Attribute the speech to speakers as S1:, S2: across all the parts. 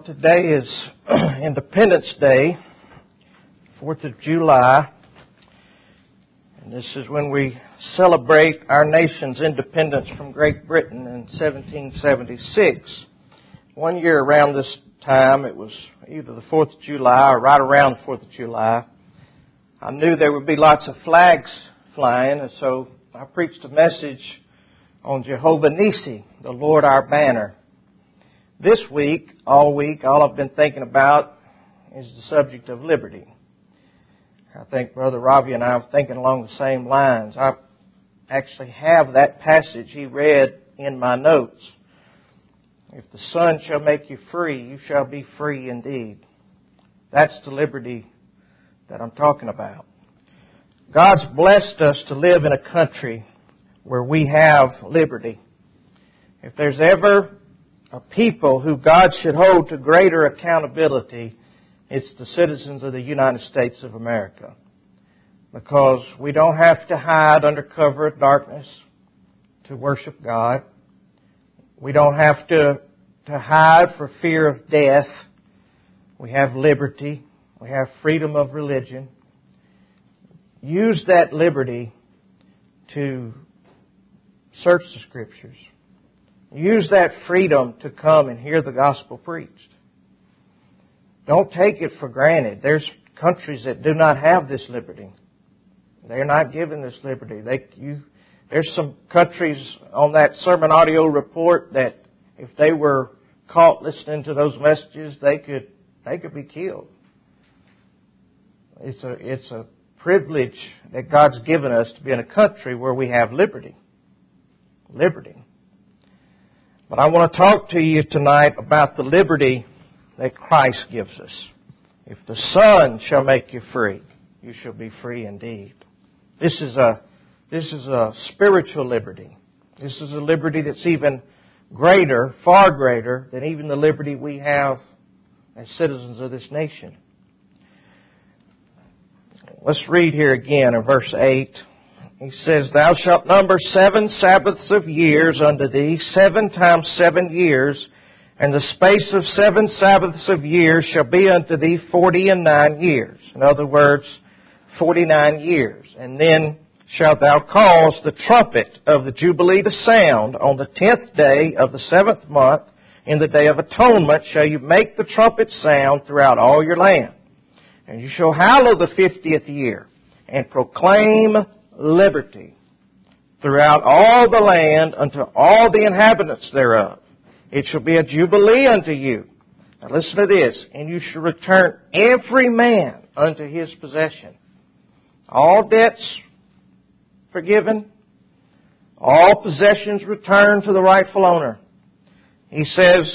S1: Today is Independence Day, 4th of July, and this is when we celebrate our nation's independence from Great Britain in 1776. One year around this time, it was either the 4th of July or right around the 4th of July, I knew there would be lots of flags flying, and so I preached a message on Jehovah Nissi, the Lord our banner. This week, all I've been thinking about is the subject of liberty. I think Brother Ravi and I are thinking along the same lines. I actually have that passage he read in my notes. If the Son shall make you free, you shall be free indeed. That's the liberty that I'm talking about. God's blessed us to live in a country where we have liberty. If there's ever a people who God should hold to greater accountability, it's the citizens of the United States of America. Because we don't have to hide under cover of darkness to worship God. We don't have to hide for fear of death. We have liberty. We have freedom of religion. Use that liberty to search the Scriptures. Use that freedom to come and hear the gospel preached. Don't take it for granted. There's countries that do not have this liberty. They're not given this liberty. There's some countries on that sermon audio report that if they were caught listening to those messages, they could be killed. It's a privilege that God's given us to be in a country where we have liberty. Liberty. But I want to talk to you tonight about the liberty that Christ gives us. If the Son shall make you free, you shall be free indeed. This is a spiritual liberty. This is a liberty that's even greater, far greater than even the liberty we have as citizens of this nation. Let's read here again in verse 8. He says, Thou shalt number 7 Sabbaths of years unto thee, 7 times 7 years, and the space of 7 Sabbaths of years shall be unto thee 49 years. In other words, 49 years. And then shalt thou cause the trumpet of the Jubilee to sound on the 10th day of the 7th month. In the day of atonement shall you make the trumpet sound throughout all your land. And you shall hallow the 50th year, and proclaim liberty throughout all the land unto all the inhabitants thereof. It shall be a jubilee unto you. Now listen to this. And you shall return every man unto his possession. All debts forgiven. All possessions returned to the rightful owner. He says,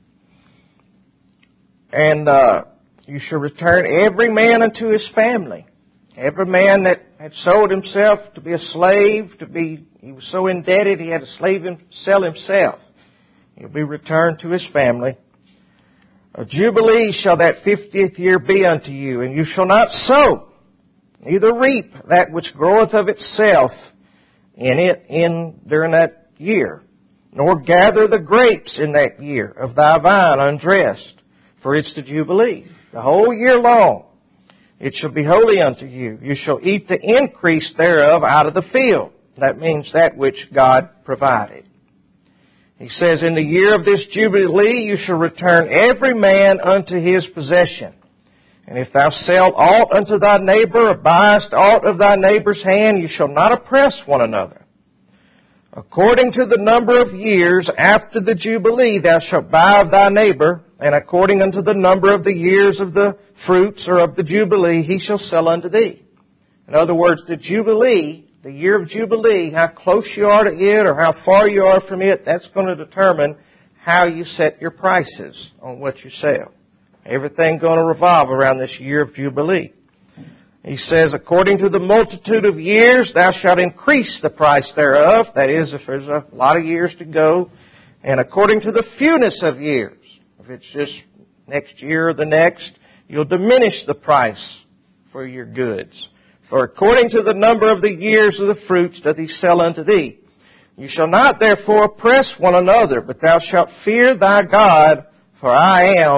S1: and you shall return every man unto his family. Every man that had sold himself to be a slave, he was so indebted he had to sell himself. He'll be returned to his family. A jubilee shall that 50th year be unto you, and you shall not sow, neither reap that which groweth of itself during that year, nor gather the grapes in that year of thy vine undressed, for it's the jubilee, the whole year long. It shall be holy unto you. You shall eat the increase thereof out of the field. That means that which God provided. He says, In the year of this jubilee you shall return every man unto his possession. And if thou sell aught unto thy neighbor, or buyest aught of thy neighbor's hand, you shall not oppress one another. According to the number of years after the jubilee thou shalt buy of thy neighbor, and according unto the number of the years of the fruits or of the jubilee, he shall sell unto thee. In other words, the jubilee, the year of jubilee, how close you are to it or how far you are from it, that's going to determine how you set your prices on what you sell. Everything going to revolve around this year of jubilee. He says, according to the multitude of years, thou shalt increase the price thereof. That is, if there's a lot of years to go. And according to the fewness of years. If it's just next year or the next, you'll diminish the price for your goods. For according to the number of the years of the fruits doth he sell unto thee. You shall not therefore oppress one another, but thou shalt fear thy God, for I am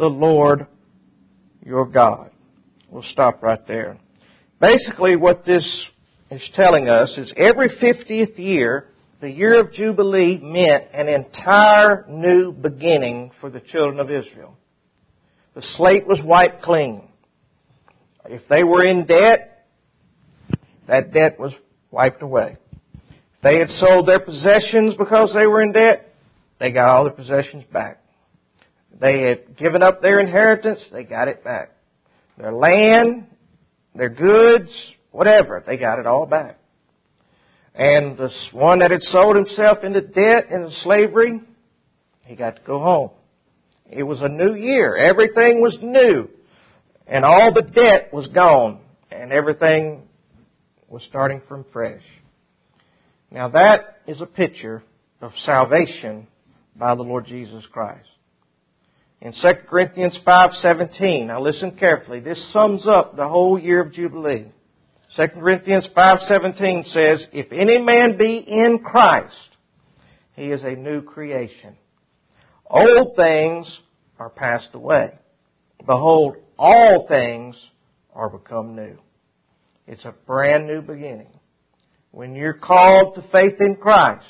S1: the Lord your God. We'll stop right there. Basically, what this is telling us is every 50th year, the year of Jubilee meant an entire new beginning for the children of Israel. The slate was wiped clean. If they were in debt, that debt was wiped away. If they had sold their possessions because they were in debt, they got all their possessions back. They had given up their inheritance, they got it back. Their land, their goods, whatever, they got it all back. And the one that had sold himself into debt and slavery, he got to go home. It was a new year. Everything was new. And all the debt was gone. And everything was starting from fresh. Now that is a picture of salvation by the Lord Jesus Christ. In 2 Corinthians 5:17, now listen carefully, this sums up the whole year of Jubilee. 2 Corinthians 5:17 says, if any man be in Christ, he is a new creation. Old things are passed away. Behold, all things are become new. It's a brand new beginning. When you're called to faith in Christ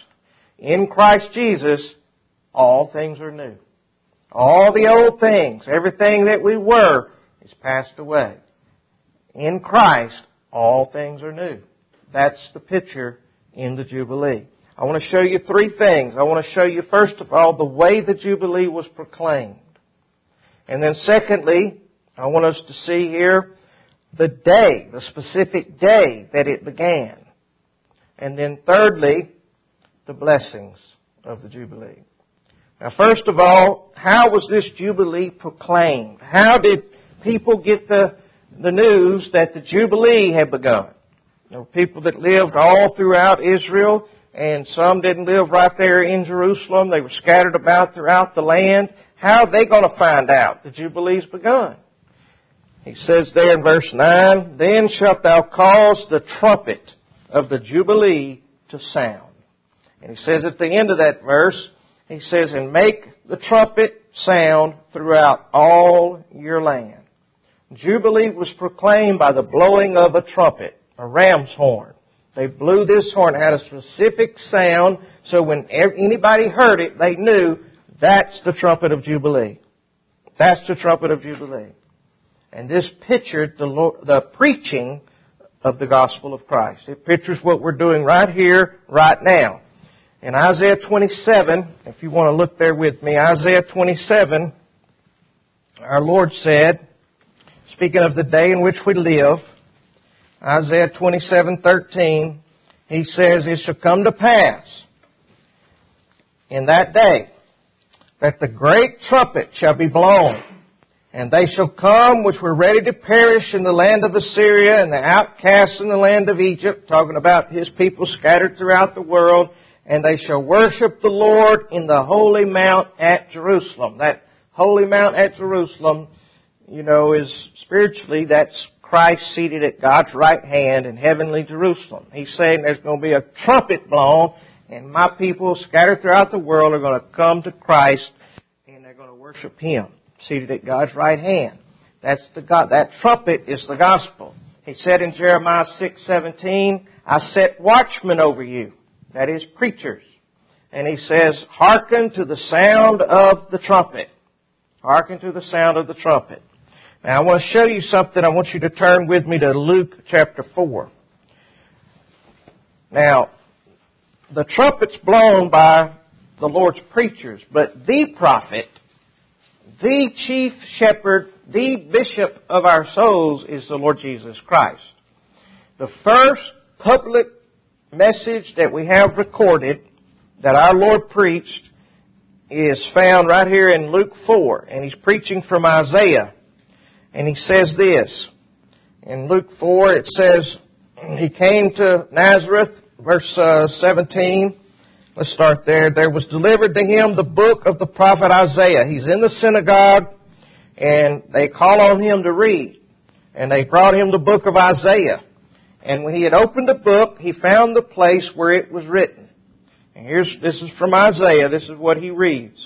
S1: Jesus, all things are new. All the old things, everything that we were, is passed away. In Christ, all things are new. That's the picture in the Jubilee. I want to show you three things. I want to show you, first of all, the way the Jubilee was proclaimed. And then secondly, I want us to see here the day, the specific day that it began. And then thirdly, the blessings of the Jubilee. Now, first of all, how was this Jubilee proclaimed? How did people get the news that the Jubilee had begun? There were people that lived all throughout Israel, and some didn't live right there in Jerusalem. They were scattered about throughout the land. How are they going to find out the Jubilee's begun? He says there in verse 9, then shalt thou cause the trumpet of the Jubilee to sound. And he says at the end of that verse, he says, and make the trumpet sound throughout all your land. Jubilee was proclaimed by the blowing of a trumpet, a ram's horn. They blew this horn. It had a specific sound, so when anybody heard it, they knew that's the trumpet of Jubilee. That's the trumpet of Jubilee. And this pictured the preaching of the gospel of Christ. It pictures what we're doing right here, right now. In Isaiah 27, if you want to look there with me, Isaiah 27, our Lord said, speaking of the day in which we live, Isaiah 27:13, He says, it shall come to pass in that day that the great trumpet shall be blown, and they shall come which were ready to perish in the land of Assyria and the outcasts in the land of Egypt, talking about His people scattered throughout the world, and they shall worship the Lord in the holy mount at Jerusalem. That holy mount at Jerusalem, is spiritually, that's Christ seated at God's right hand in heavenly Jerusalem. He's saying there's going to be a trumpet blown, and my people scattered throughout the world are going to come to Christ, and they're going to worship Him, seated at God's right hand. That trumpet is the gospel. He said in Jeremiah 6:17, I set watchmen over you. That is, preachers. And He says, hearken to the sound of the trumpet. Hearken to the sound of the trumpet. Now, I want to show you something. I want you to turn with me to Luke chapter 4. Now, the trumpet's blown by the Lord's preachers, but the prophet, the chief shepherd, the bishop of our souls is the Lord Jesus Christ. The first public message that we have recorded that our Lord preached is found right here in Luke 4. And He's preaching from Isaiah. And He says this. In Luke 4 it says, He came to Nazareth, verse 17. Let's start there. There was delivered to Him the book of the prophet Isaiah. He's in the synagogue and they call on Him to read. And they brought Him the book of Isaiah. And when He had opened the book, He found the place where it was written. And this is from Isaiah. This is what he reads.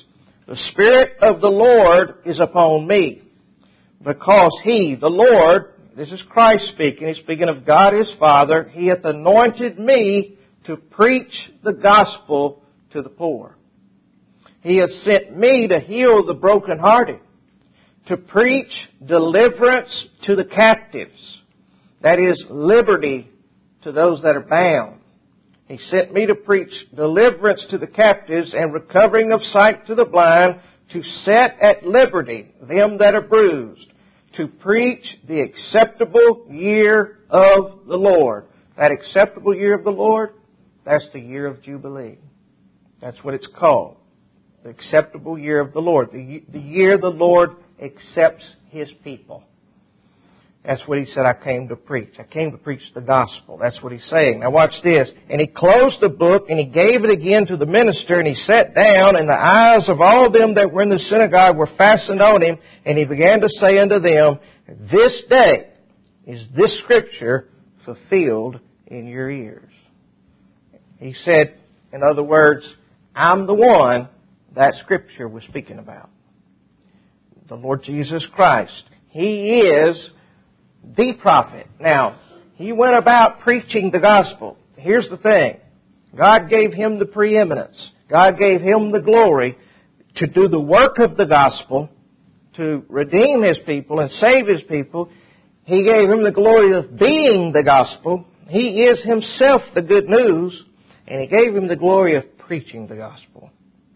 S1: The Spirit of the Lord is upon me, because He, the Lord, this is Christ speaking, He's speaking of God His Father, He hath anointed me to preach the gospel to the poor. He hath sent me to heal the brokenhearted, to preach deliverance to the captives, that is, liberty to those that are bound. He sent me to preach deliverance to the captives and recovering of sight to the blind, to set at liberty them that are bruised, to preach the acceptable year of the Lord. That acceptable year of the Lord, that's the year of Jubilee. That's what it's called. The acceptable year of the Lord. The year the Lord accepts His people. That's what He said, I came to preach. I came to preach the gospel. That's what He's saying. Now watch this. And He closed the book, and He gave it again to the minister, and He sat down, and the eyes of all them that were in the synagogue were fastened on Him, and He began to say unto them, this day is this scripture fulfilled in your ears. He said, in other words, I'm the one that scripture was speaking about. The Lord Jesus Christ. He is the prophet. Now, He went about preaching the gospel. Here's the thing. God gave Him the preeminence. God gave Him the glory to do the work of the gospel, to redeem His people and save His people. He gave Him the glory of being the gospel. He is Himself the good news. And He gave Him the glory of preaching the gospel.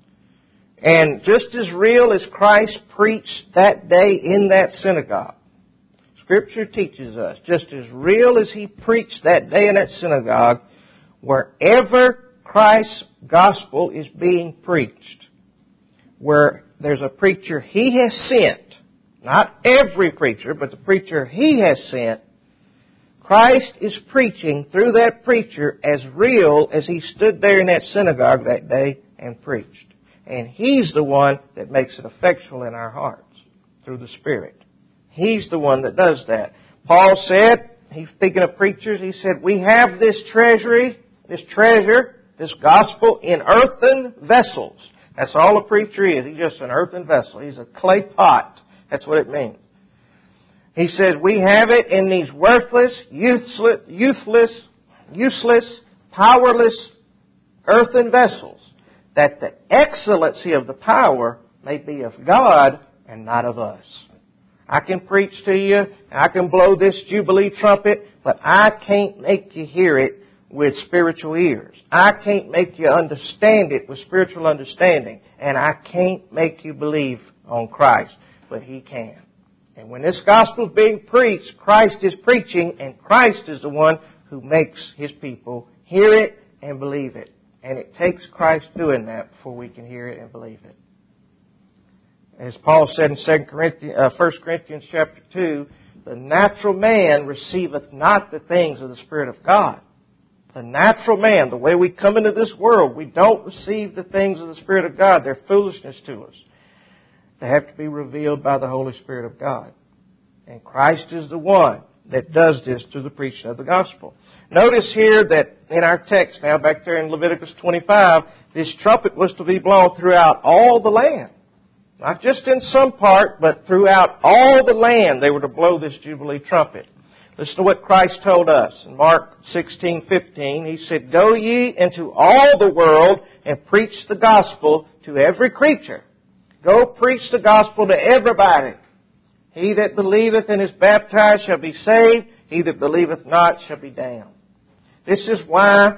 S1: And just as real as Christ preached that day in that synagogue, Scripture teaches us, just as real as He preached that day in that synagogue, wherever Christ's gospel is being preached, where there's a preacher He has sent, not every preacher, but the preacher He has sent, Christ is preaching through that preacher as real as He stood there in that synagogue that day and preached. And He's the one that makes it effectual in our hearts through the Spirit. He's the one that does that. Paul said, he's speaking of preachers, he said, we have this treasure, this gospel in earthen vessels. That's all a preacher is. He's just an earthen vessel. He's a clay pot. That's what it means. He said, we have it in these worthless, useless, powerless earthen vessels, that the excellency of the power may be of God and not of us. I can preach to you, and I can blow this Jubilee trumpet, but I can't make you hear it with spiritual ears. I can't make you understand it with spiritual understanding. And I can't make you believe on Christ, but He can. And when this gospel is being preached, Christ is preaching, and Christ is the one who makes His people hear it and believe it. And it takes Christ doing that before we can hear it and believe it. As Paul said in 1 Corinthians chapter 2, the natural man receiveth not the things of the Spirit of God. The natural man, the way we come into this world, we don't receive the things of the Spirit of God. They're foolishness to us. They have to be revealed by the Holy Spirit of God. And Christ is the one that does this through the preaching of the gospel. Notice here that in our text now, back there in Leviticus 25, this trumpet was to be blown throughout all the land. Not just in some part, but throughout all the land they were to blow this Jubilee trumpet. Listen to what Christ told us. In Mark 16:15, He said, go ye into all the world and preach the gospel to every creature. Go preach the gospel to everybody. He that believeth and is baptized shall be saved. He that believeth not shall be damned. This is why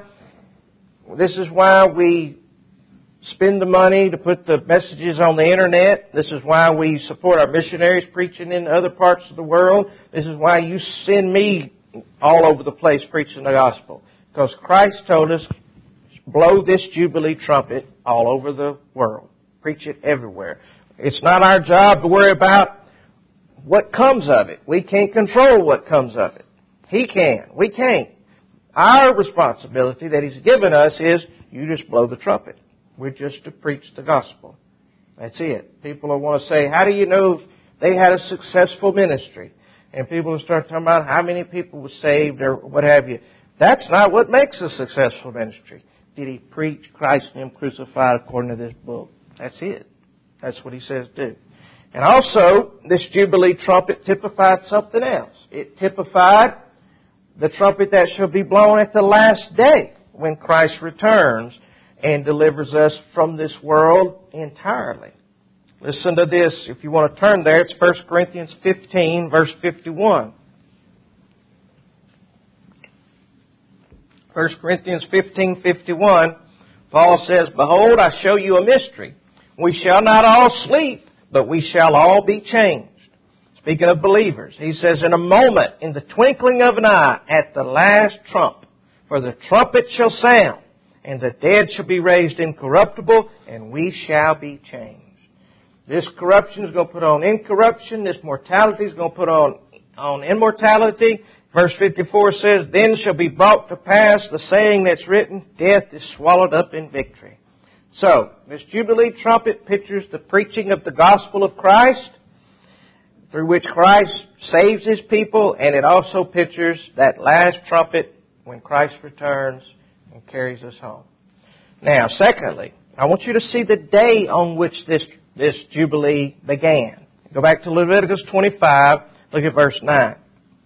S1: we spend the money to put the messages on the internet. This is why we support our missionaries preaching in other parts of the world. This is why you send me all over the place preaching the gospel. Because Christ told us, blow this Jubilee trumpet all over the world. Preach it everywhere. It's not our job to worry about what comes of it. We can't control what comes of it. He can. We can't. Our responsibility that He's given us is, you just blow the trumpet. We're just to preach the gospel. That's it. People will want to say, how do you know if they had a successful ministry? And people will start talking about how many people were saved or what have you. That's not what makes a successful ministry. Did he preach Christ and Him crucified according to this book? That's it. That's what he says do. And also, this Jubilee trumpet typified something else. It typified the trumpet that shall be blown at the last day when Christ returns and delivers us from this world entirely. Listen to this. If you want to turn there, it's 1 Corinthians 15, verse 51. 1 Corinthians 15:51, Paul says, "Behold, I show you a mystery. We shall not all sleep, but we shall all be changed." Speaking of believers, he says, "In a moment, in the twinkling of an eye, at the last trump, for the trumpet shall sound, and the dead shall be raised incorruptible, and we shall be changed." This corruption is going to put on incorruption. This mortality is going to put on immortality. Verse 54 says, "Then shall be brought to pass the saying that's written, death is swallowed up in victory." So, this Jubilee trumpet pictures the preaching of the gospel of Christ, through which Christ saves His people, and it also pictures that last trumpet when Christ returns and carries us home. Now, secondly, I want you to see the day on which this Jubilee began. Go back to Leviticus 25, look at verse 9.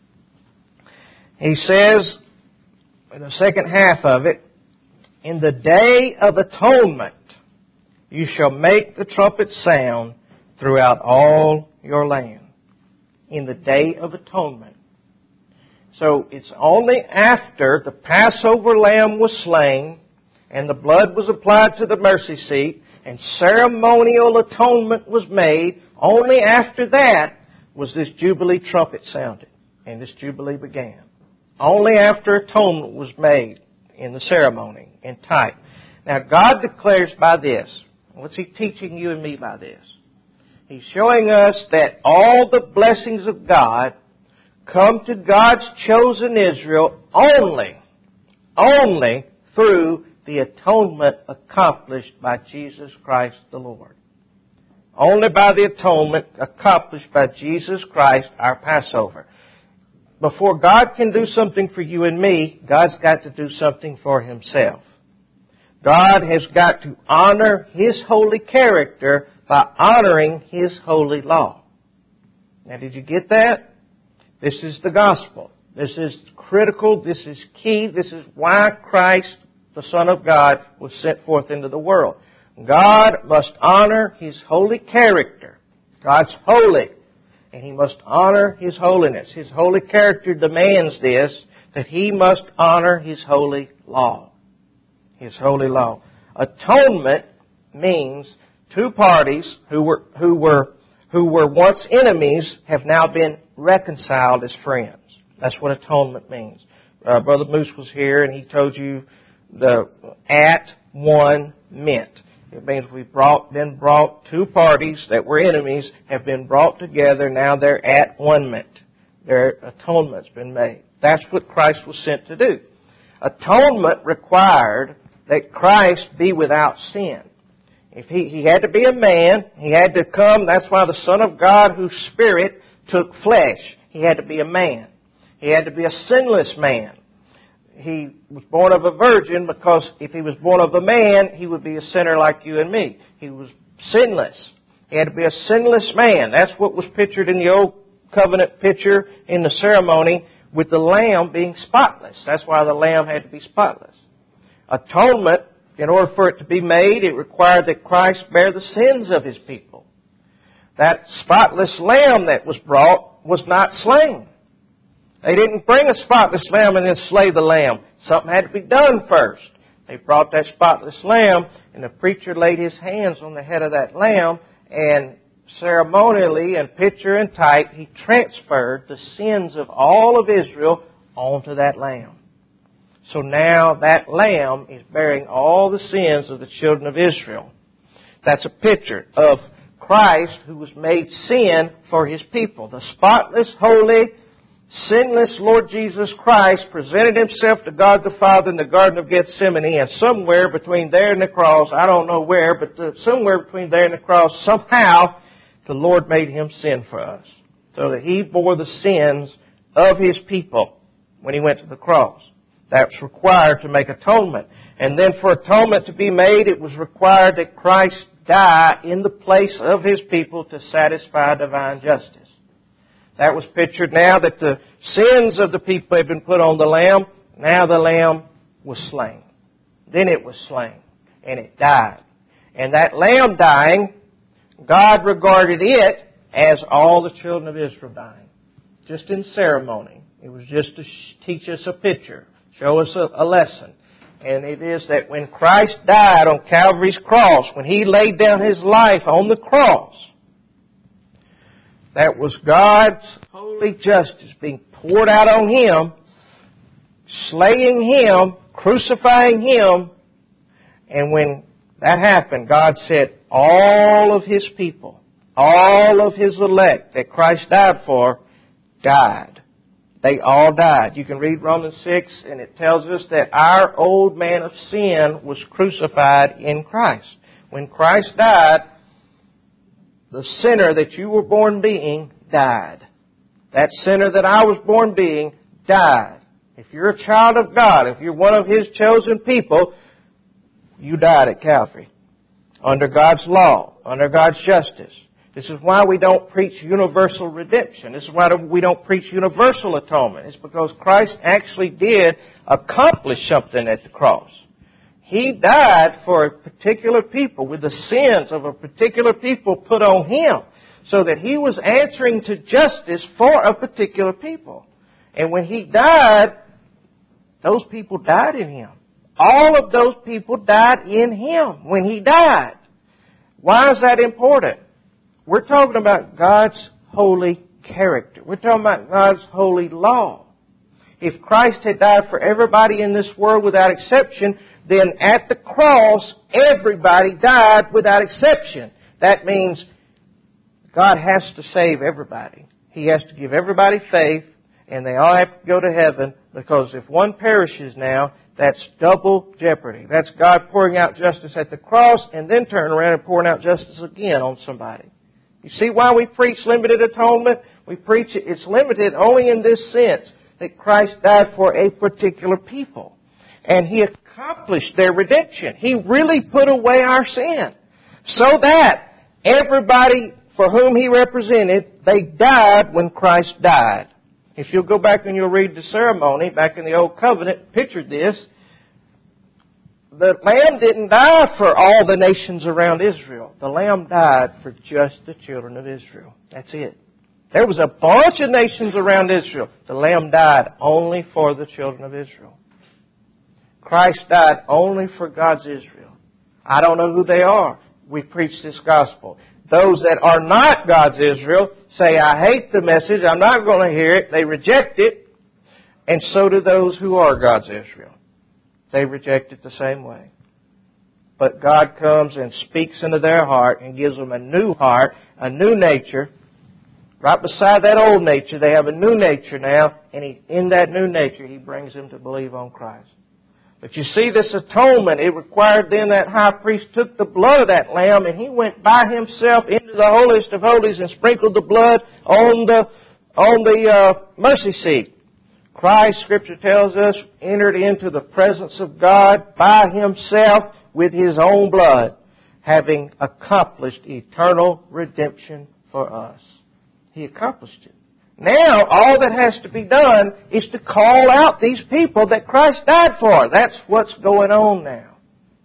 S1: He says, in the second half of it, "In the day of atonement, you shall make the trumpet sound throughout all your land." In the day of atonement. So it's only after the Passover lamb was slain and the blood was applied to the mercy seat and ceremonial atonement was made, only after that was this Jubilee trumpet sounded and this Jubilee began. Only after atonement was made in the ceremony, in type. Now God declares by this, what's He teaching you and me by this? He's showing us that all the blessings of God come to God's chosen Israel only through the atonement accomplished by Jesus Christ the Lord. Only by the atonement accomplished by Jesus Christ, our Passover. Before God can do something for you and me, God's got to do something for Himself. God has got to honor His holy character by honoring His holy law. Now, did you get that? This is the gospel. This is critical. This is key. This is why Christ, the Son of God, was sent forth into the world. God must honor His holy character. God's holy, and He must honor His holiness. His holy character demands this, that He must honor His holy law. His holy law. Atonement means two parties who were once enemies have now been reconciled as friends. That's what atonement means. Brother Moose was here and he told you the at one meant. It means we've been brought two parties that were enemies have been brought together. Now they're at one meant. Their atonement's been made. That's what Christ was sent to do. Atonement required that Christ be without sin. If he had to be a man, He had to come. That's why the Son of God, whose Spirit took flesh, He had to be a man. He had to be a sinless man. He was born of a virgin because if He was born of a man, He would be a sinner like you and me. He was sinless. He had to be a sinless man. That's what was pictured in the Old Covenant picture in the ceremony with the lamb being spotless. That's why the lamb had to be spotless. Atonement, in order for it to be made, it required that Christ bear the sins of His people. That spotless lamb that was brought was not slain. They didn't bring a spotless lamb and then slay the lamb. Something had to be done first. They brought that spotless lamb, and the preacher laid his hands on the head of that lamb, and ceremonially and picture and type, he transferred the sins of all of Israel onto that lamb. So now that lamb is bearing all the sins of the children of Israel. That's a picture of Christ who was made sin for His people. The spotless, holy, sinless Lord Jesus Christ presented Himself to God the Father in the Garden of Gethsemane, and somewhere between there and the cross, I don't know where, but somewhere between there and the cross, somehow the Lord made Him sin for us, so that He bore the sins of His people when He went to the cross. That was required to make atonement. And then for atonement to be made, it was required that Christ die in the place of His people to satisfy divine justice. That was pictured now that the sins of the people had been put on the Lamb. Now the Lamb was slain. Then it was slain, and it died. And that Lamb dying, God regarded it as all the children of Israel dying. Just in ceremony. It was just to teach us a picture, show us a lesson. And it is that when Christ died on Calvary's cross, when He laid down His life on the cross, that was God's holy justice being poured out on Him, slaying Him, crucifying Him. And when that happened, God said all of His people, all of His elect that Christ died for, died. They all died. You can read Romans 6, and it tells us that our old man of sin was crucified in Christ. When Christ died, the sinner that you were born being died. That sinner that I was born being died. If you're a child of God, if you're one of His chosen people, you died at Calvary. Under God's law, under God's justice. This is why we don't preach universal redemption. This is why we don't preach universal atonement. It's because Christ actually did accomplish something at the cross. He died for a particular people with the sins of a particular people put on Him so that He was answering to justice for a particular people. And when He died, those people died in Him. All of those people died in Him when He died. Why is that important? We're talking about God's holy character. We're talking about God's holy law. If Christ had died for everybody in this world without exception, then at the cross, everybody died without exception. That means God has to save everybody. He has to give everybody faith, and they all have to go to heaven, because if one perishes now, that's double jeopardy. That's God pouring out justice at the cross and then turning around and pouring out justice again on somebody. You see why we preach limited atonement? We preach it's limited only in this sense, that Christ died for a particular people. And He accomplished their redemption. He really put away our sin. So that everybody for whom He represented, they died when Christ died. If you'll go back and you'll read the ceremony, back in the Old Covenant, picture this. The Lamb didn't die for all the nations around Israel. The Lamb died for just the children of Israel. That's it. There was a bunch of nations around Israel. The Lamb died only for the children of Israel. Christ died only for God's Israel. I don't know who they are. We preach this gospel. Those that are not God's Israel say, I hate the message, I'm not going to hear it. They reject it. And so do those who are God's Israel. They reject it the same way. But God comes and speaks into their heart and gives them a new heart, a new nature. Right beside that old nature, they have a new nature now. And in that new nature, He brings them to believe on Christ. But you see, this atonement, it required then that high priest took the blood of that lamb and he went by himself into the holiest of holies and sprinkled the blood on the mercy seat. Christ, Scripture tells us, entered into the presence of God by Himself with His own blood, having accomplished eternal redemption for us. He accomplished it. Now, all that has to be done is to call out these people that Christ died for. That's what's going on now.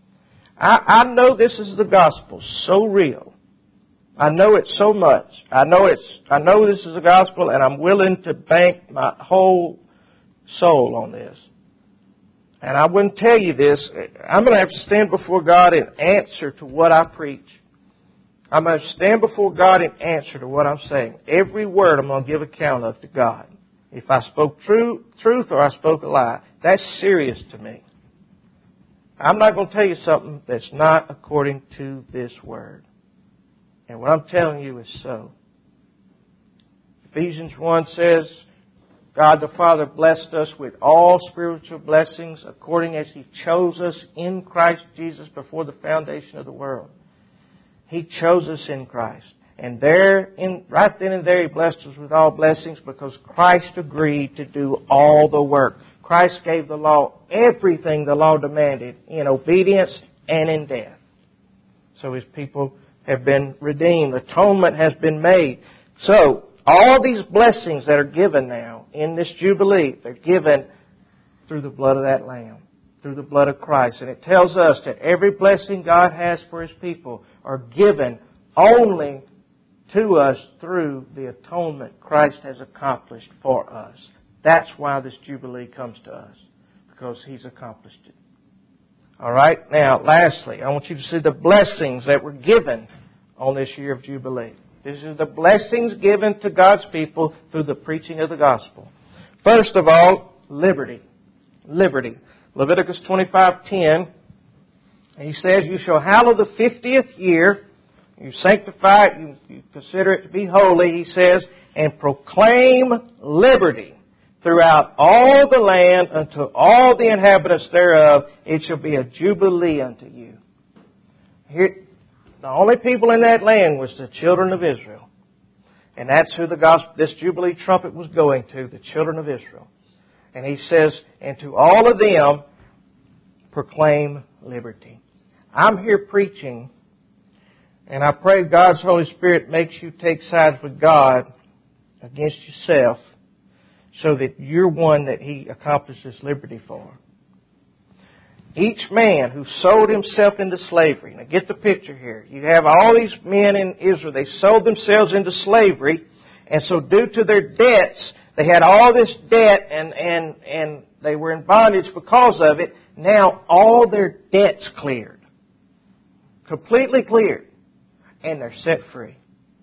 S1: I know this is the gospel so real. I know it so much. I know this is the gospel, and I'm willing to bank my whole soul on this. And I wouldn't tell you this. I'm going to have to stand before God and answer to what I preach. I'm going to stand before God and answer to what I'm saying. Every word I'm going to give account of to God. If I spoke truth or I spoke a lie, that's serious to me. I'm not going to tell you something that's not according to this word. And what I'm telling you is so. Ephesians 1 says, God the Father blessed us with all spiritual blessings according as He chose us in Christ Jesus before the foundation of the world. He chose us in Christ. And right then and there He blessed us with all blessings because Christ agreed to do all the work. Christ gave the law everything the law demanded in obedience and in death. So His people have been redeemed. Atonement has been made. So, all these blessings that are given now in this Jubilee, they're given through the blood of that Lamb, through the blood of Christ. And it tells us that every blessing God has for His people are given only to us through the atonement Christ has accomplished for us. That's why this Jubilee comes to us, because He's accomplished it. All right? Now, lastly, I want you to see the blessings that were given on this year of Jubilee. These are the blessings given to God's people through the preaching of the gospel. First of all, liberty. Liberty. Leviticus 25:10, He says, "You shall hallow the 50th year, you sanctify it, you consider it to be holy," He says, "and proclaim liberty throughout all the land unto all the inhabitants thereof. It shall be a jubilee unto you." Here, the only people in that land was the children of Israel. And that's who the gospel, this Jubilee trumpet was going to, the children of Israel. And He says, "And to all of them proclaim liberty." I'm here preaching, and I pray God's Holy Spirit makes you take sides with God against yourself, so that you're one that He accomplishes liberty for. Each man who sold himself into slavery. Now get the picture here. You have all these men in Israel. They sold themselves into slavery. And so due to their debts, they had all this debt and they were in bondage because of it. Now all their debts cleared. Completely cleared. And they're set free.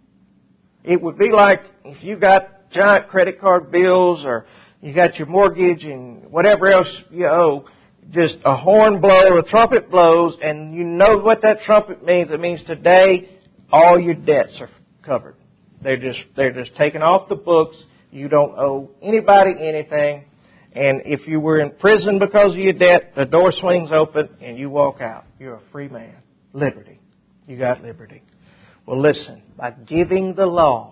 S1: It would be like if you got giant credit card bills, or you got your mortgage and whatever else you owe, just a horn blow, a trumpet blows, and you know what that trumpet means. It means today all your debts are covered. They're just taken off the books. You don't owe anybody anything. And if you were in prison because of your debt, the door swings open and you walk out. You're a free man. Liberty. You got liberty. Well, listen, by giving the law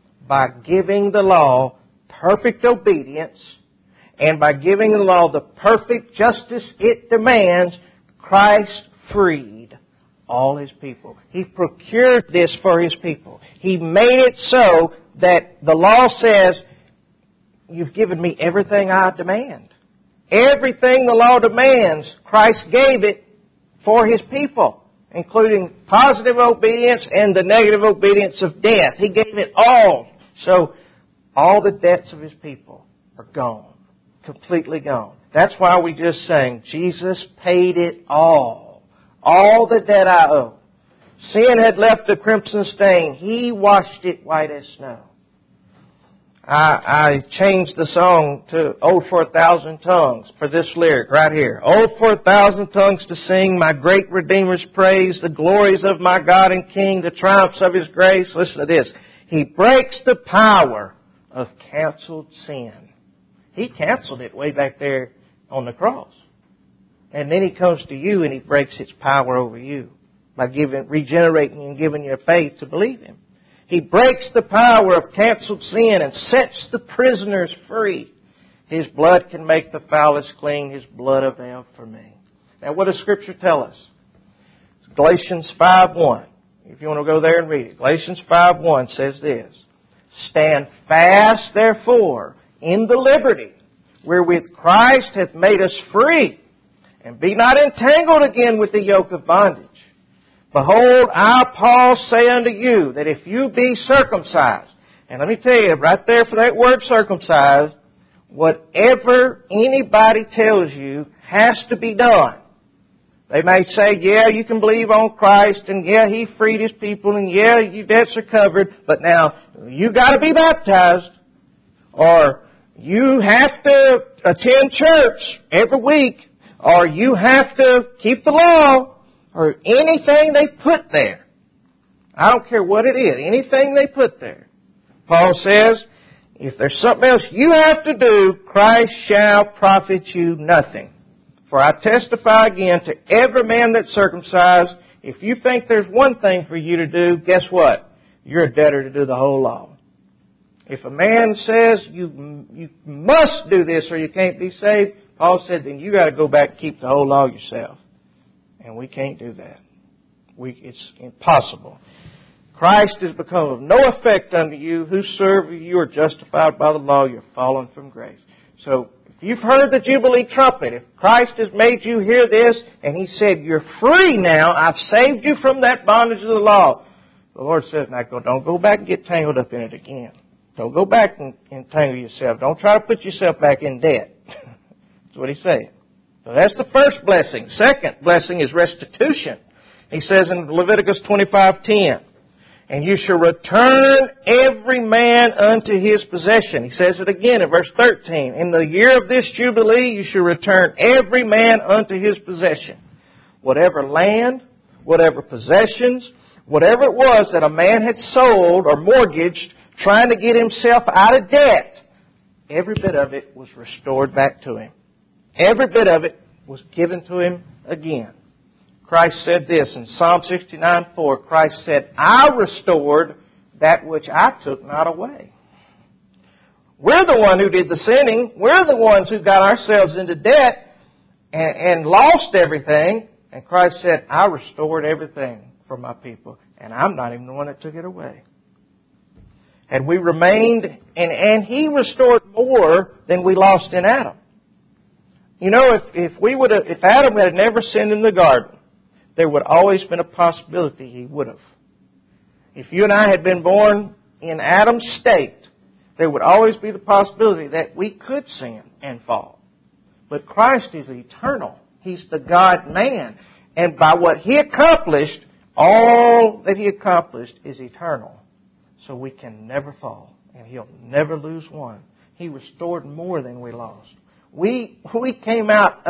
S1: perfect obedience, and by giving the law the perfect justice it demands, Christ freed all His people. He procured this for His people. He made it so that the law says, "You've given me everything I demand." Everything the law demands, Christ gave it for His people, including positive obedience and the negative obedience of death. He gave it all. So all the debts of His people are gone. Completely gone. That's why we just sang, Jesus paid it all. All the debt I owe. Sin had left a crimson stain. He washed it white as snow. I changed the song to "Oh, for 1,000 tongues" for this lyric right here. "Oh, for 1,000 tongues to sing my great Redeemer's praise, the glories of my God and King, the triumphs of His grace." Listen to this. He breaks the power of canceled sin. He canceled it way back there on the cross. And then He comes to you and He breaks its power over you by regenerating and giving you faith to believe Him. He breaks the power of canceled sin and sets the prisoners free. His blood can make the foulest clean. His blood availed for me. Now what does Scripture tell us? It's Galatians 5:1. If you want to go there and read it. Galatians 5:1 says this. "Stand fast, therefore, in the liberty wherewith Christ hath made us free, and be not entangled again with the yoke of bondage. Behold, I, Paul, say unto you, that if you be circumcised," and let me tell you, right there for that word circumcised, whatever anybody tells you has to be done. They may say, yeah, you can believe on Christ, and yeah, He freed His people, and yeah, your debts are covered, but now you got to be baptized, or you have to attend church every week, or you have to keep the law, or anything they put there. I don't care what it is, anything they put there. Paul says, if there's something else you have to do, Christ shall profit you nothing. For I testify again to every man that's circumcised, if you think there's one thing for you to do, guess what? You're a debtor to do the whole law. If a man says you must do this or you can't be saved, Paul said, then you got to go back and keep the whole law yourself. And we can't do that. It's impossible. Christ is become of no effect unto you. Whosoever you are justified by the law, you're fallen from grace. So, if you've heard the Jubilee trumpet, if Christ has made you hear this, and He said, you're free now, I've saved you from that bondage of the law. The Lord says, now don't go back and get tangled up in it again. Don't go back and entangle yourself. Don't try to put yourself back in debt. That's what He's saying. So that's the first blessing. Second blessing is restitution. He says in Leviticus 25:10, and you shall return every man unto his possession. He says it again in verse 13. In the year of this Jubilee, you shall return every man unto his possession. Whatever land, whatever possessions, whatever it was that a man had sold or mortgaged, trying to get himself out of debt, every bit of it was restored back to him. Every bit of it was given to him again. Christ said this in Psalm 69:4. Christ said, I restored that which I took not away. We're the one who did the sinning. We're the ones who got ourselves into debt and lost everything. And Christ said, I restored everything for my people. And I'm not even the one that took it away. Had we remained, and He restored more than we lost in Adam. You know, if Adam had never sinned in the garden, there would always been a possibility he would have. If you and I had been born in Adam's state, there would always be the possibility that we could sin and fall. But Christ is eternal. He's the God-man. And by what He accomplished, all that He accomplished is eternal. So we can never fall. And He'll never lose one. He restored more than we lost. We came out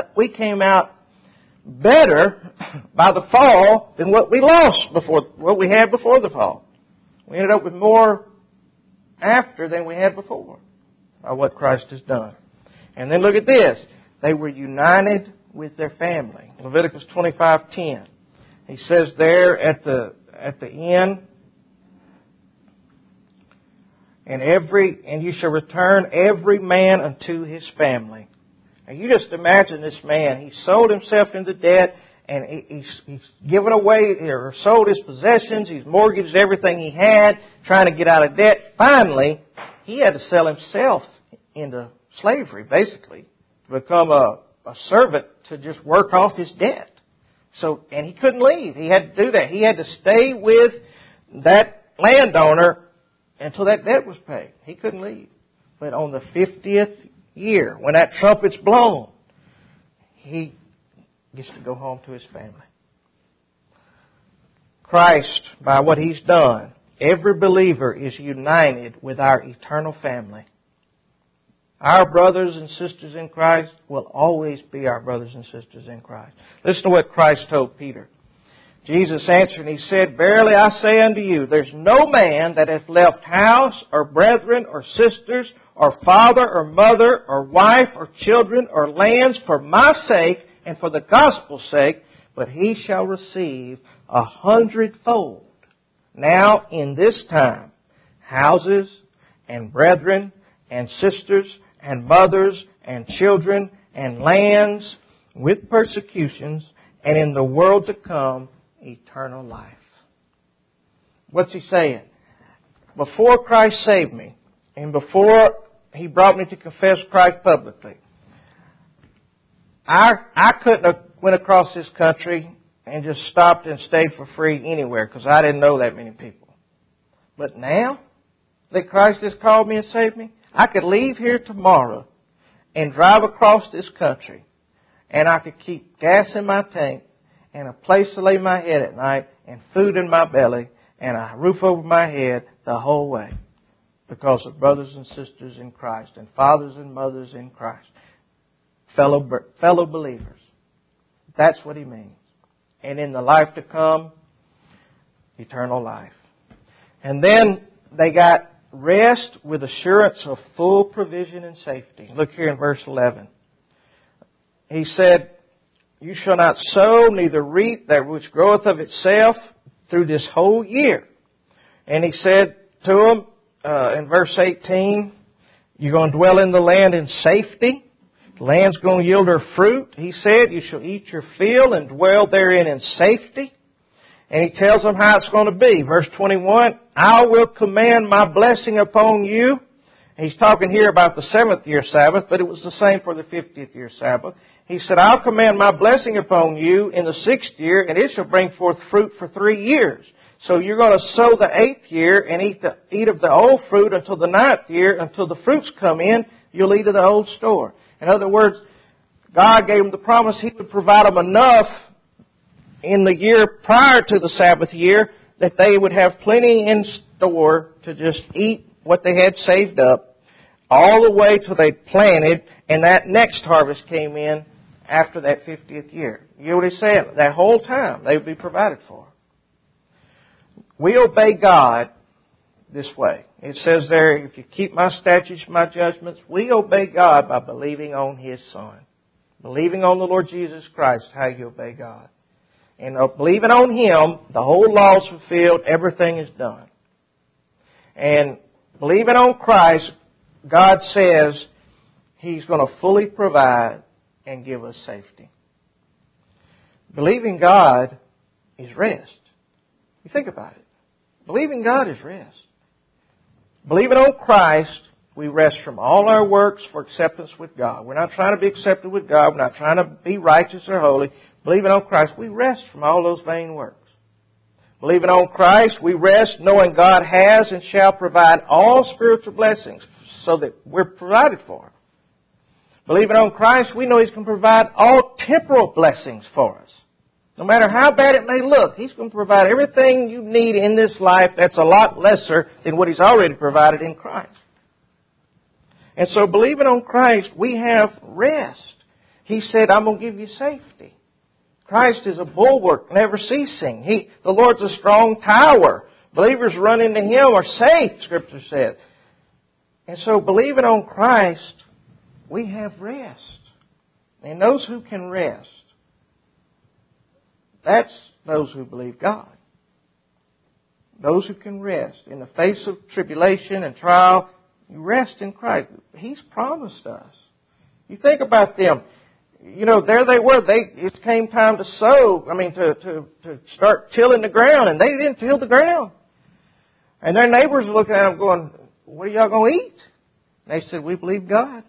S1: better by the fall than what we lost before, what we had before the fall. We ended up with more after than we had before by what Christ has done. And then look at this. They were united with their family. Leviticus 25:10. He says there at the end, and you shall return every man unto his family. Now you just imagine this man. He sold himself into debt, and he's given away or sold his possessions. He's mortgaged everything he had, trying to get out of debt. Finally, he had to sell himself into slavery, basically, to become a servant to just work off his debt. So, and he couldn't leave. He had to do that. He had to stay with that landowner until that debt was paid. He couldn't leave. But on the 50th year, when that trumpet's blown, he gets to go home to his family. Christ, by what He's done, every believer is united with our eternal family. Our brothers and sisters in Christ will always be our brothers and sisters in Christ. Listen to what Christ told Peter. Jesus answered and He said, verily I say unto you, there's no man that hath left house or brethren or sisters or father or mother or wife or children or lands for my sake and for the gospel's sake, but he shall receive 100-fold. Now in this time, houses and brethren and sisters and mothers and children and lands with persecutions, and in the world to come, eternal life. What's He saying? Before Christ saved me, and before He brought me to confess Christ publicly, I couldn't have went across this country and just stopped and stayed for free anywhere because I didn't know that many people. But now that Christ has called me and saved me, I could leave here tomorrow and drive across this country, and I could keep gas in my tank and a place to lay my head at night and food in my belly and a roof over my head the whole way because of brothers and sisters in Christ and fathers and mothers in Christ, fellow believers. That's what He means. And in the life to come, eternal life. And then they got rest with assurance of full provision and safety. Look here in verse 11. He said, you shall not sow, neither reap that which groweth of itself through this whole year. And He said to them in verse 18, you're going to dwell in the land in safety. The land's going to yield her fruit. He said, you shall eat your fill and dwell therein in safety. And He tells them how it's going to be. Verse 21, I will command my blessing upon you. He's talking here about the 7th year Sabbath, but it was the same for the 50th year Sabbath. He said, I'll command my blessing upon you in the 6th year, and it shall bring forth fruit for 3 years. So you're going to sow the 8th year and eat of the old fruit until the 9th year, until the fruits come in, you'll eat of the old store. In other words, God gave them the promise He would provide them enough in the year prior to the Sabbath year that they would have plenty in store to just eat what they had saved up all the way till they planted and that next harvest came in after that 50th year. You know what He's saying? That whole time they would be provided for. We obey God this way. It says there, if you keep my statutes, my judgments, we obey God by believing on His Son. Believing on the Lord Jesus Christ, how you obey God. And believing on Him, the whole law is fulfilled, everything is done. And believing on Christ, God says He's going to fully provide and give us safety. Believing God is rest. You think about it. Believing God is rest. Believing on Christ, we rest from all our works for acceptance with God. We're not trying to be accepted with God. We're not trying to be righteous or holy. Believing on Christ, we rest from all those vain works. Believing on Christ, we rest knowing God has and shall provide all spiritual blessings so that we're provided for. Believing on Christ, we know He's going to provide all temporal blessings for us. No matter how bad it may look, He's going to provide everything you need in this life that's a lot lesser than what He's already provided in Christ. And so believing on Christ, we have rest. He said, I'm going to give you safety. Christ is a bulwark, never ceasing. The Lord's a strong tower. Believers run into Him are safe, Scripture says. And so believing on Christ, we have rest. And those who can rest, that's those who believe God. Those who can rest. In the face of tribulation and trial, you rest in Christ. He's promised us. You think about them. You know, there they were. It came time to sow. To start tilling the ground, and they didn't till the ground. And their neighbors were looking at them going, what are y'all going to eat? And they said, we believe God.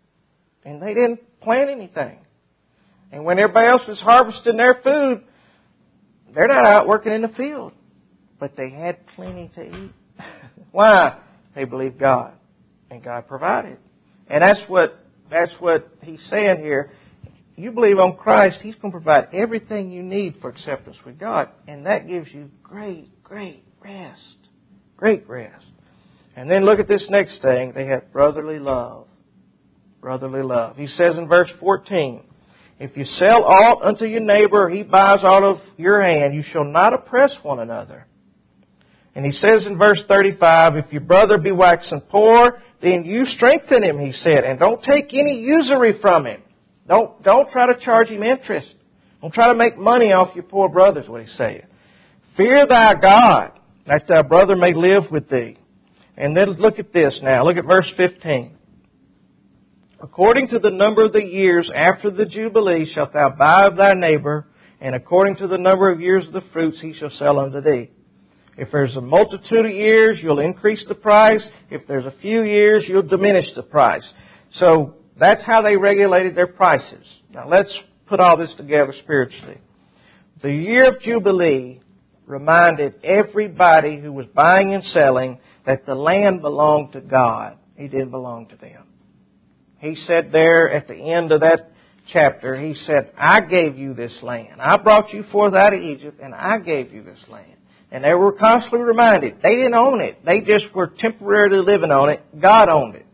S1: And they didn't plant anything. And when everybody else was harvesting their food, they're not out working in the field. But they had plenty to eat. Why? They believed God. And God provided. And that's what He's saying here. You believe on Christ, He's going to provide everything you need for acceptance with God. And that gives you great, great rest. Great rest. And then look at this next thing. They have brotherly love. Brotherly love. He says in verse 14, if you sell aught unto your neighbor, he buys out of your hand, you shall not oppress one another. And he says in verse 35, if your brother be waxen poor, then you strengthen him, he said, and don't take any usury from him. Don't try to charge him interest. Don't try to make money off your poor brother, is what he's saying. Fear thy God, that thy brother may live with thee. And then look at this now. Look at verse 15. According to the number of the years after the Jubilee shalt thou buy of thy neighbor, and according to the number of years of the fruits he shall sell unto thee. If there's a multitude of years, you'll increase the price. If there's a few years, you'll diminish the price. So that's how they regulated their prices. Now let's put all this together spiritually. The year of Jubilee reminded everybody who was buying and selling that the land belonged to God. It didn't belong to them. He said there at the end of that chapter, He said, I gave you this land. I brought you forth out of Egypt, and I gave you this land. And they were constantly reminded, they didn't own it. They just were temporarily living on it. God owned it.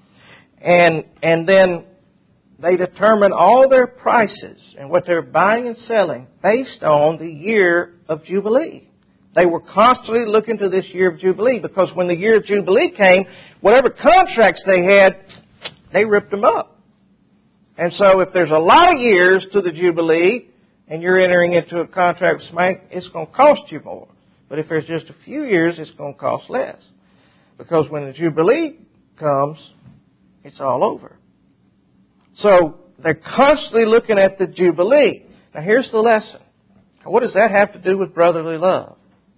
S1: And then they determined all their prices and what they were buying and selling based on the year of Jubilee. They were constantly looking to this year of Jubilee because when the year of Jubilee came, whatever contracts they had, they ripped them up. And so if there's a lot of years to the Jubilee and you're entering into a contract with somebody, it's going to cost you more. But if there's just a few years, it's going to cost less. Because when the Jubilee comes, it's all over. So they're constantly looking at the Jubilee. Now here's the lesson. What does that have to do with brotherly love?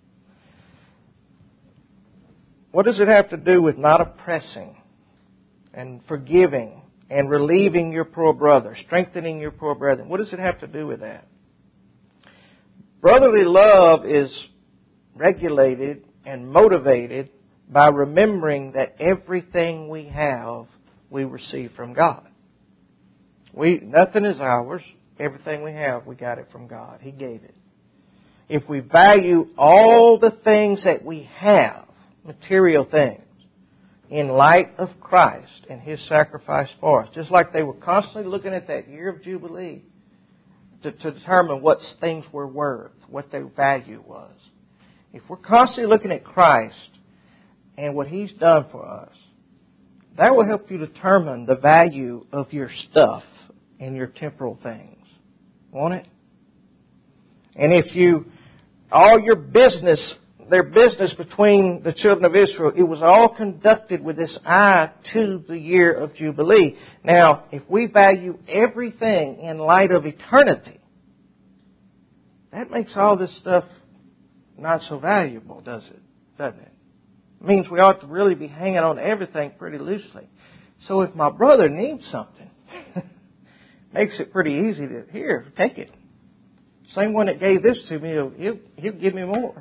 S1: What does it have to do with not oppressing and forgiving and relieving your poor brother, strengthening your poor brethren? What does it have to do with that? Brotherly love is regulated and motivated by remembering that everything we have, we receive from God. Nothing is ours. Everything we have, we got it from God. He gave it. If we value all the things that we have, material things, in light of Christ and His sacrifice for us, just like they were constantly looking at that year of Jubilee to determine what things were worth, what their value was. If we're constantly looking at Christ and what He's done for us, that will help you determine the value of your stuff and your temporal things. Won't it? And all your business, their business between the children of Israel, it was all conducted with this eye to the year of Jubilee. Now, if we value everything in light of eternity, that makes all this stuff not so valuable, doesn't it? It means we ought to really be hanging on everything pretty loosely. So if my brother needs something, makes it pretty easy to, here, take it. Same one that gave this to me, he'll give me more.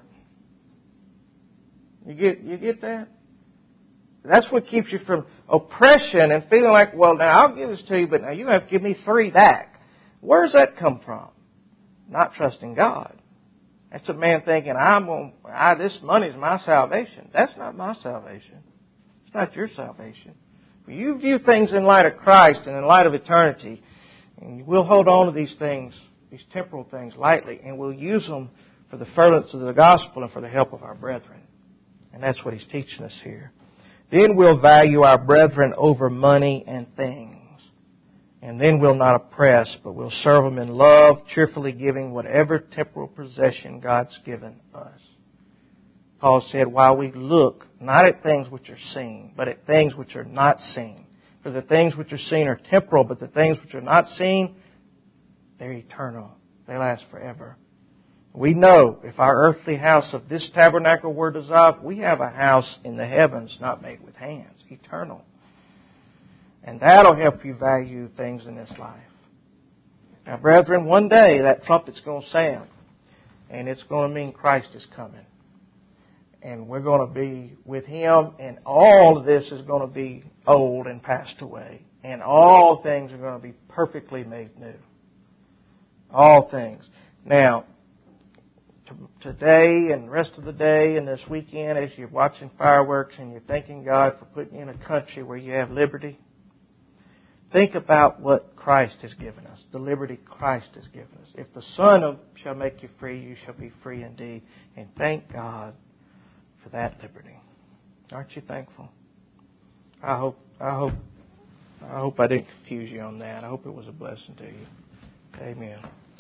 S1: You get that? That's what keeps you from oppression and feeling like, well, now I'll give this to you, but now you have to give me 3 back. Where's that come from? Not trusting God. That's a man thinking, this money's my salvation. That's not my salvation. It's not your salvation. When you view things in light of Christ and in light of eternity, and we'll hold on to these things, these temporal things, lightly, and we'll use them for the furtherance of the gospel and for the help of our brethren. And that's what He's teaching us here. Then we'll value our brethren over money and things. And then we'll not oppress, but we'll serve them in love, cheerfully giving whatever temporal possession God's given us. Paul said, while we look not at things which are seen, but at things which are not seen. For the things which are seen are temporal, but the things which are not seen, they're eternal. They last forever. We know if our earthly house of this tabernacle were dissolved, we have a house in the heavens not made with hands, eternal. And that'll help you value things in this life. Now, brethren, one day that trumpet's going to sound. And it's going to mean Christ is coming. And we're going to be with Him. And all of this is going to be old and passed away. And all things are going to be perfectly made new. All things. Now, today and the rest of the day and this weekend, as you're watching fireworks and you're thanking God for putting you in a country where you have liberty, think about what Christ has given us, the liberty Christ has given us. If the Son shall make you free, you shall be free indeed. And thank God for that liberty. Aren't you thankful? I hope I didn't confuse you on that. I hope it was a blessing to you. Amen.